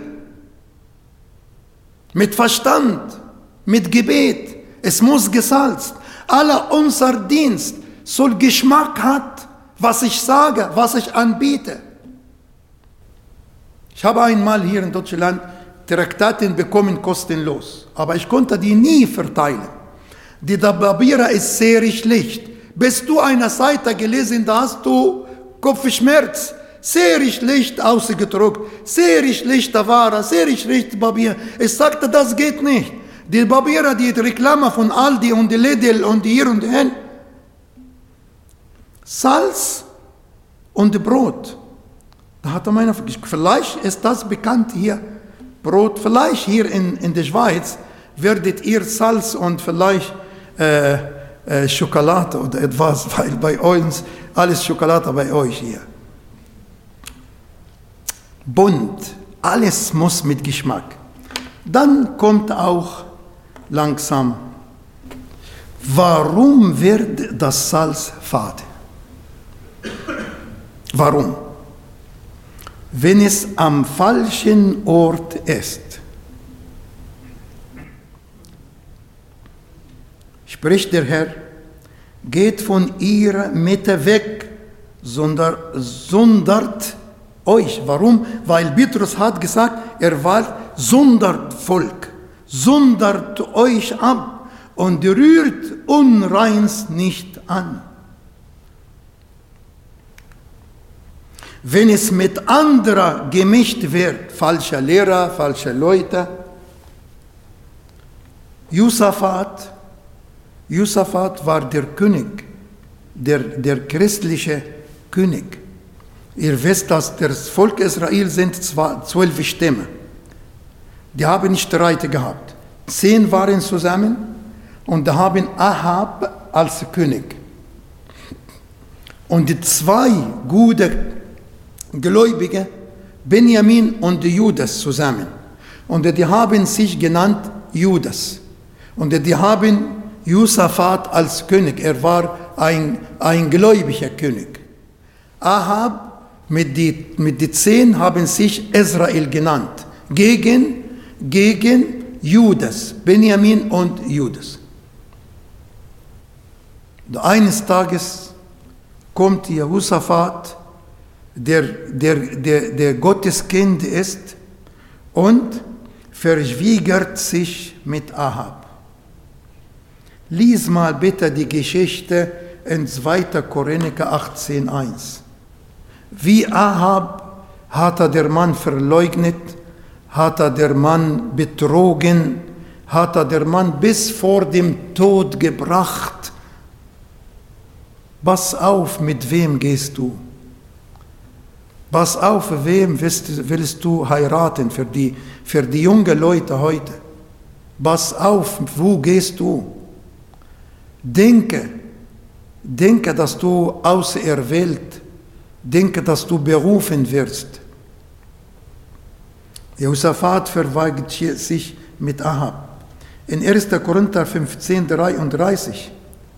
mit Verstand, mit Gebet. Es muss gesalzt. Aller unser Dienst soll Geschmack haben, was ich sage, was ich anbiete. Ich habe einmal hier in Deutschland Traktaten bekommen, kostenlos. Aber ich konnte die nie verteilen. Die Papier ist sehr schlecht. Bis du eine Seite gelesen hast, hast du Kopfschmerz. Sehr schlecht ausgedruckt, sehr schlechte Ware, sehr schlechtes Papier. Ich sagte, das geht nicht. Die Papiere, die Reklame von Aldi und Lidl und hier und hin. Salz und Brot. Da hat er meine, vielleicht ist das bekannt hier, Brot, vielleicht hier in der Schweiz werdet ihr Salz und vielleicht Schokolade oder etwas, weil bei uns alles Schokolade bei euch hier. Bunt, alles muss mit Geschmack. Dann kommt auch langsam, warum wird das Salz fad? Warum? Wenn es am falschen Ort ist. Spricht der Herr, geht von ihrer Mitte weg, sondert euch. Warum? Weil Petrus hat gesagt, er war Sondervolk. Sondert euch ab und rührt Unreins nicht an. Wenn es mit anderer gemischt wird, falsche Lehrer, falsche Leute, Josaphat war der König, der christliche König. Ihr wisst, dass das Volk Israel sind 12 Stämme. Die haben Streit gehabt. 10 waren zusammen und haben Ahab als König. Und die 2 gute Gläubige, Benjamin und Judas zusammen. Und die haben sich genannt Judas. Und die haben Josaphat als König. Er war ein gläubiger König. Ahab mit die 10 haben sich Israel genannt. Gegen Judas, Benjamin und Judas. Und eines Tages kommt Josaphat, der Gotteskind ist, und verschwiegert sich mit Ahab. Lies mal bitte die Geschichte in 2. Chroniker 18,1. Wie Ahab hat er der Mann verleugnet, hat er der Mann betrogen, hat er der Mann bis vor dem Tod gebracht. Pass auf, mit wem gehst du? Pass auf, wem willst du heiraten für die jungen Leute heute? Pass auf, wo gehst du? Denke, dass du auserwählt, denke, dass du berufen wirst. Josaphat verweigert sich mit Ahab. In 1. Korinther 15, 33.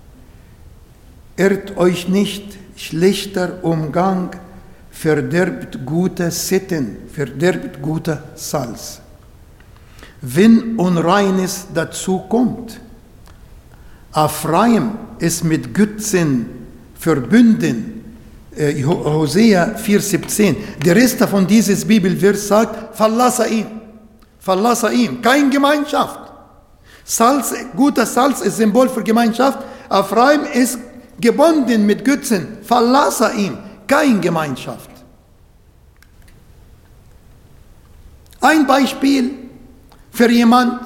Irrt euch nicht, schlechter Umgang verderbt gute Sitten, verderbt guter Salz. Wenn Unreines dazu kommt, Ephraim ist mit Götzen verbunden, Hosea 4,17. Der Rest von dieses Bibelvers sagt, verlasse ihn, keine Gemeinschaft. Salz, guter Salz ist Symbol für Gemeinschaft. Ephraim ist gebunden mit Götzen, verlasse ihn, keine Gemeinschaft. Ein Beispiel für jemand,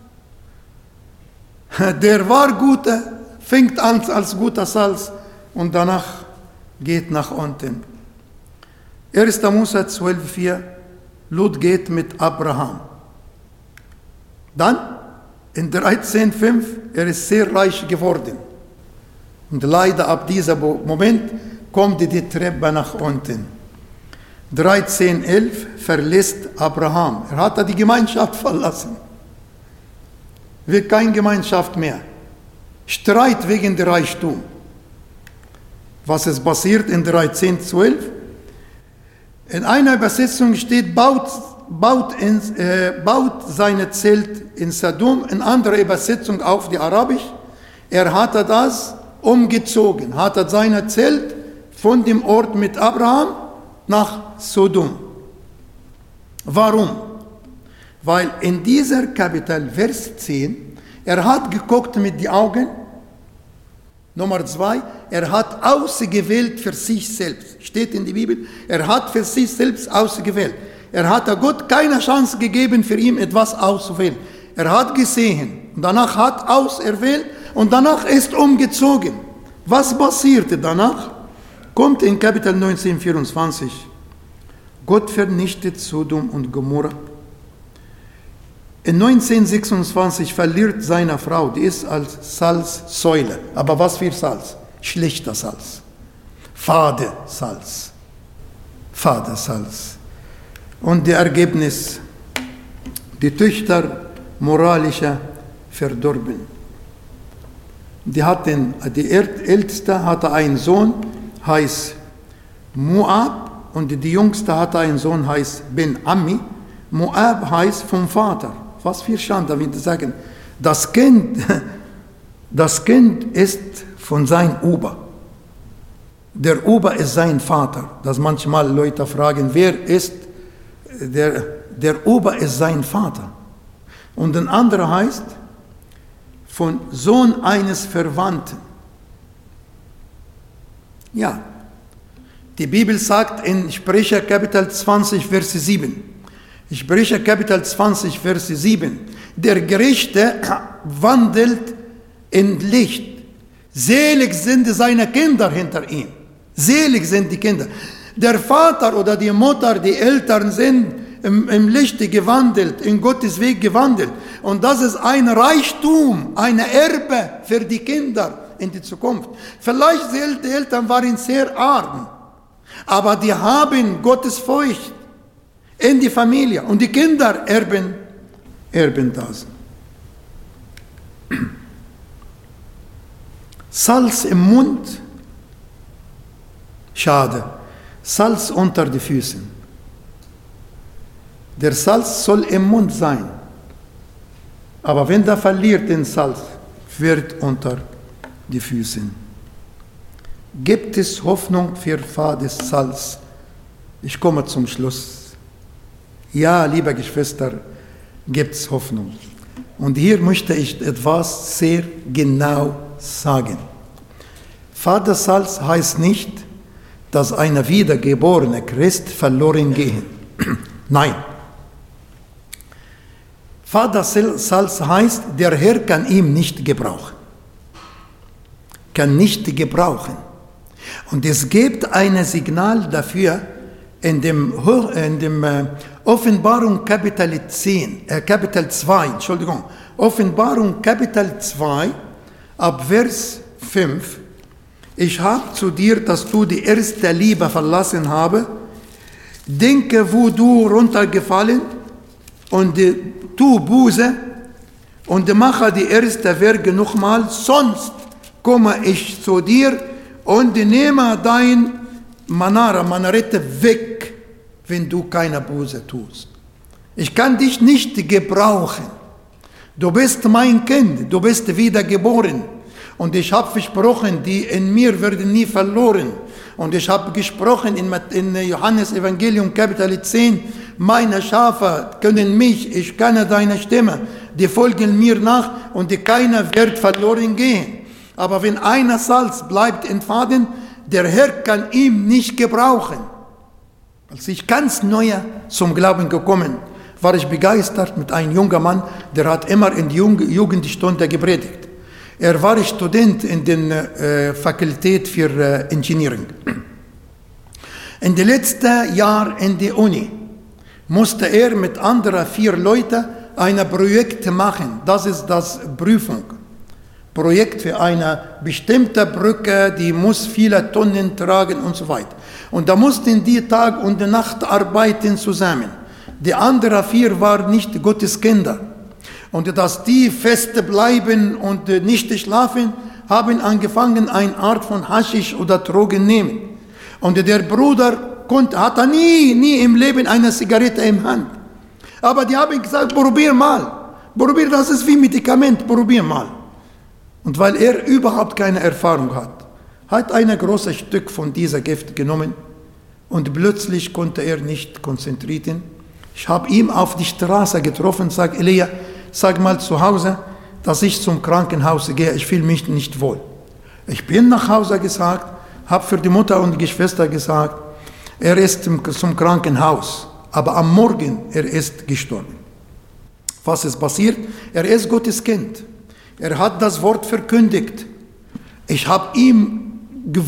der war guter, fängt an als guter Salz und danach geht nach unten. 1. Mose 12,4, Lot geht mit Abraham. Dann in 13,5, er ist sehr reich geworden. Und leider ab diesem Moment kommt die Treppe nach unten. 13,11 verlässt Abraham. Er hat die Gemeinschaft verlassen. Wird keine Gemeinschaft mehr. Streit wegen der Reichtum. Was ist passiert in 13,12? In einer Übersetzung steht, baut seine Zelt in Sodom. In anderer Übersetzung auf die Arabisch. Er hatte das umgezogen, hatte sein Zelt von dem Ort mit Abraham nach Sodom. Warum? Weil in dieser Kapitel, Vers 10, er hat geguckt mit den Augen. Nummer 2, er hat ausgewählt für sich selbst. Steht in der Bibel, er hat für sich selbst ausgewählt. Er hat Gott keine Chance gegeben, für ihn etwas auszuwählen. Er hat gesehen, danach hat auserwählt und danach ist umgezogen. Was passierte danach? Kommt in Kapitel 19, 24. Gott vernichtet Sodom und Gomorra. In 1926 verliert seine Frau, die ist als Salzsäule. Aber was für Salz? Schlechter Salz. Fade Salz. Und das Ergebnis, die Töchter moralischer verdorben. Die älteste hatte einen Sohn, heißt Moab, und die jüngste hatte einen Sohn, heißt Ben Ammi. Moab heißt vom Vater. Was für Schande, wenn wir sagen, das Kind ist von seinem Opa. Der Opa ist sein Vater. Dass manchmal Leute fragen, wer ist der Opa ist sein Vater. Und ein anderer heißt von Sohn eines Verwandten. Ja, die Bibel sagt in Sprecher Kapitel 20, Vers 7. Sprecher Kapitel 20, Vers 7. Der Gerechte wandelt in Licht. Selig sind seine Kinder hinter ihm. Selig sind die Kinder. Der Vater oder die Mutter, die Eltern sind im Lichte gewandelt, in Gottes Weg gewandelt. Und das ist ein Reichtum, ein Erbe für die Kinder in die Zukunft. Vielleicht die Eltern waren sehr arm, aber die haben Gottes Furcht in die Familie und die Kinder erben das. Salz im Mund, schade. Salz unter die Füßen. Der Salz soll im Mund sein. Aber wenn der verliert den Salz, wird unter die Füßen. Gibt es Hoffnung für fades Salz? Ich komme zum Schluss. Ja, liebe Geschwister, gibt es Hoffnung. Und hier möchte ich etwas sehr genau sagen. Vatersalz heißt nicht, dass ein wiedergeborener Christ verloren gehen. Nein. Vatersalz heißt, der Herr kann ihn nicht gebrauchen. Kann nicht gebrauchen. Und es gibt ein Signal dafür in dem Offenbarung Kapitel 2, Offenbarung Kapitel 2, ab Vers 5. Ich habe zu dir, dass du die erste Liebe verlassen habe. Denke, wo du runtergefallen und tu Buße und mache die erste Werke nochmal, sonst komme ich zu dir und nehme dein Manarette weg, wenn du keine Buße tust. Ich kann dich nicht gebrauchen. Du bist mein Kind, du bist wiedergeboren. Und ich habe versprochen, die in mir werden nie verloren. Und ich habe gesprochen in Johannes Evangelium Kapitel 10, meine Schafe können mich, ich kenne deine Stimme, die folgen mir nach und keiner wird verloren gehen. Aber wenn einer Salz bleibt in Faden, der Herr kann ihn nicht gebrauchen. Als ich ganz neu zum Glauben gekommen, war ich begeistert mit einem jungen Mann, der hat immer in die Jugendstunde gepredigt. Er war Student in der Fakultät für Engineering. In den letzten Jahren in der Uni musste er mit anderen 4 Leuten ein Projekt machen. Das ist das Prüfung. Projekt für eine bestimmte Brücke, die muss viele Tonnen tragen und so weiter. Und da mussten die Tag und Nacht arbeiten zusammen. Die anderen 4 waren nicht Gottes Kinder. Und dass die fest bleiben und nicht schlafen, haben angefangen, eine Art von Haschisch oder Drogen nehmen. Und der Bruder hatte nie im Leben eine Zigarette in Hand. Aber die haben gesagt, probier mal. Probier, das ist wie Medikament, probier mal. Und weil er überhaupt keine Erfahrung hat ein großes Stück von dieser Gift genommen und plötzlich konnte er nicht konzentrieren. Ich habe ihn auf die Straße getroffen und sage, Elia, sag mal zu Hause, dass ich zum Krankenhaus gehe, ich fühle mich nicht wohl. Ich bin nach Hause gesagt, habe für die Mutter und die Geschwister gesagt, er ist zum Krankenhaus, aber am Morgen er ist gestorben. Was ist passiert? Er ist Gottes Kind. Er hat das Wort verkündigt. Ich habe ihn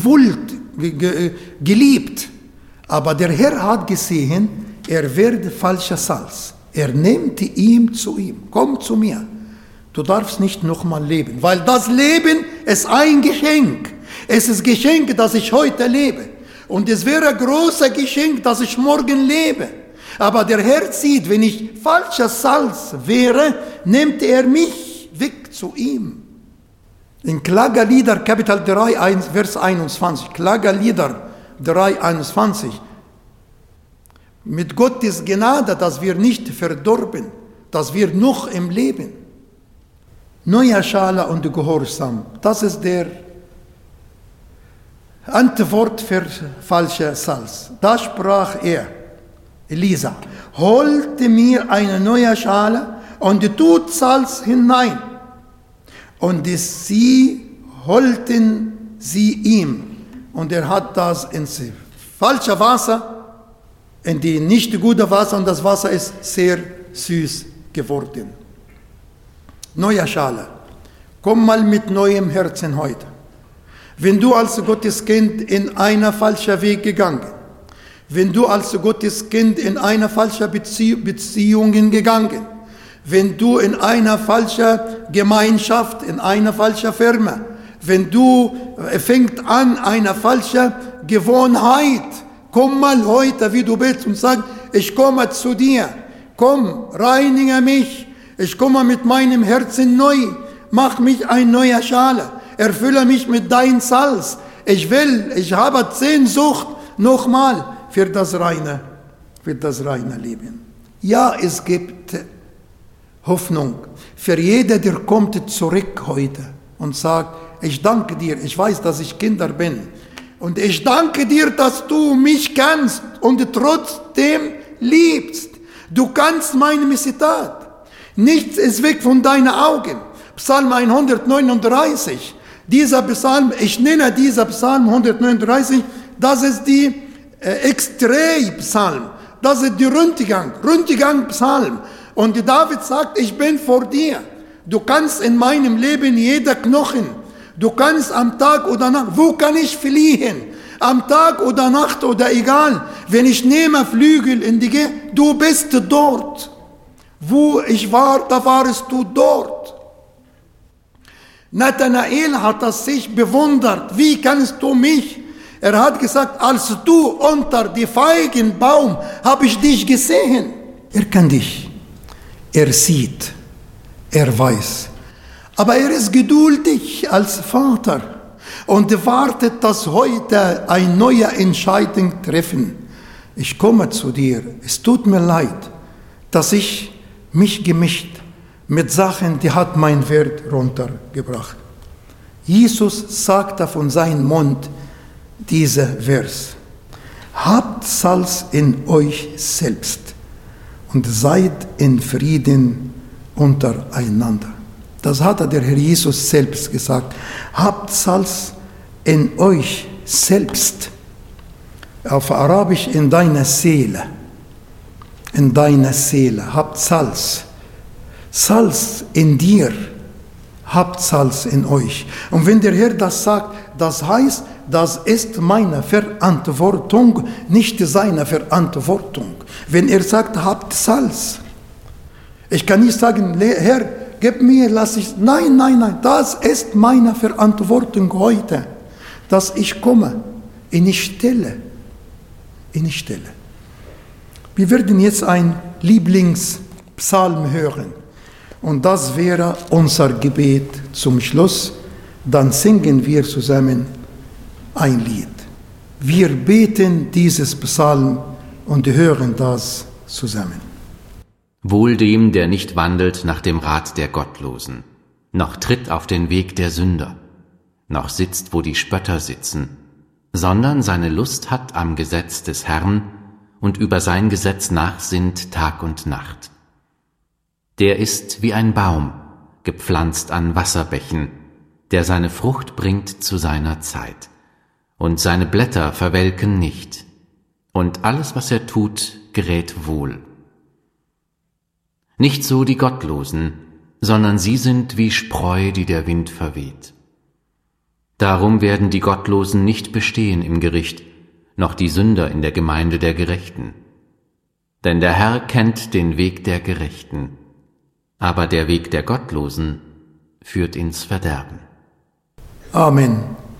geliebt. Aber der Herr hat gesehen, er wird falscher Salz. Er nimmt ihn zu ihm. Komm zu mir. Du darfst nicht nochmal leben. Weil das Leben ist ein Geschenk. Es ist ein Geschenk, dass ich heute lebe. Und es wäre ein großes Geschenk, dass ich morgen lebe. Aber der Herr sieht, wenn ich falscher Salz wäre, nimmt er mich weg zu ihm. In Klagelieder Kapitel 3, Vers 21. Klagelieder 3, 21. Mit Gottes Gnade, dass wir nicht verdorben, dass wir noch im Leben. Neue Schale und Gehorsam. Das ist der Antwort für falsche Salz. Da sprach er, Elisa, holte mir eine neue Schale und tut Salz hinein. Und sie holten sie ihm. Und er hat das ins falsche Wasser, in die nicht gute Wasser, und das Wasser ist sehr süß geworden. Neue Schale. Komm mal mit neuem Herzen heute. Wenn du als Gottes Kind in einen falschen Weg gegangen, wenn du als Gottes Kind in eine falsche Beziehung gegangen, wenn du in einer falschen Gemeinschaft, in einer falschen Firma, wenn du fängt an eine falsche Gewohnheit, komm mal heute, wie du bist, und sag, ich komme zu dir, komm, reinige mich, ich komme mit meinem Herzen neu, mach mich eine neue Schale, erfülle mich mit deinem Salz, ich habe Sehnsucht nochmal für das reine Leben. Ja, es gibt Hoffnung für jeden, der kommt zurück heute und sagt, ich danke dir, ich weiß, dass ich Kinder bin. Und ich danke dir, dass du mich kennst und trotzdem liebst. Du kannst meine Missetat. Nichts ist weg von deinen Augen. Psalm 139. Dieser Psalm, ich nenne dieser Psalm 139, das ist die Exträ-Psalm. Das ist die Rundgang-Psalm. Und David sagt, ich bin vor dir. Du kannst in meinem Leben jeder Knochen. Du kannst am Tag oder Nacht, wo kann ich fliehen? Am Tag oder Nacht oder egal. Wenn ich nehme Flügel in die Gehe, du bist dort. Wo ich war, da warst du dort. Nathanael hat das sich bewundert. Wie kannst du mich? Er hat gesagt, als du unter die Feigenbaum habe ich dich gesehen. Er kann dich. Er sieht. Er weiß. Aber er ist geduldig als Vater und wartet, dass heute eine neue Entscheidung treffen. Ich komme zu dir. Es tut mir leid, dass ich mich gemischt mit Sachen, die hat mein Wert runtergebracht. Jesus sagte von seinem Mund dieser Vers: Habt Salz in euch selbst und seid in Frieden untereinander. Das hat der Herr Jesus selbst gesagt. Habt Salz in euch selbst. Auf Arabisch in deiner Seele. In deiner Seele. Habt Salz. Salz in dir. Habt Salz in euch. Und wenn der Herr das sagt, das heißt, das ist meine Verantwortung, nicht seine Verantwortung. Wenn er sagt, habt Salz. Ich kann nicht sagen, Herr, gib mir, lass ich. Nein, das ist meine Verantwortung heute, dass ich komme in Stille. Wir werden jetzt ein Lieblingspsalm hören. Und das wäre unser Gebet zum Schluss. Dann singen wir zusammen ein Lied. Wir beten dieses Psalm und hören das zusammen. Wohl dem, der nicht wandelt nach dem Rat der Gottlosen, noch tritt auf den Weg der Sünder, noch sitzt, wo die Spötter sitzen, sondern seine Lust hat am Gesetz des Herrn und über sein Gesetz nachsinnt Tag und Nacht. Der ist wie ein Baum, gepflanzt an Wasserbächen, der seine Frucht bringt zu seiner Zeit, und seine Blätter verwelken nicht, und alles, was er tut, gerät wohl. Nicht so die Gottlosen, sondern sie sind wie Spreu, die der Wind verweht. Darum werden die Gottlosen nicht bestehen im Gericht, noch die Sünder in der Gemeinde der Gerechten. Denn der Herr kennt den Weg der Gerechten, aber der Weg der Gottlosen führt ins Verderben. Amen.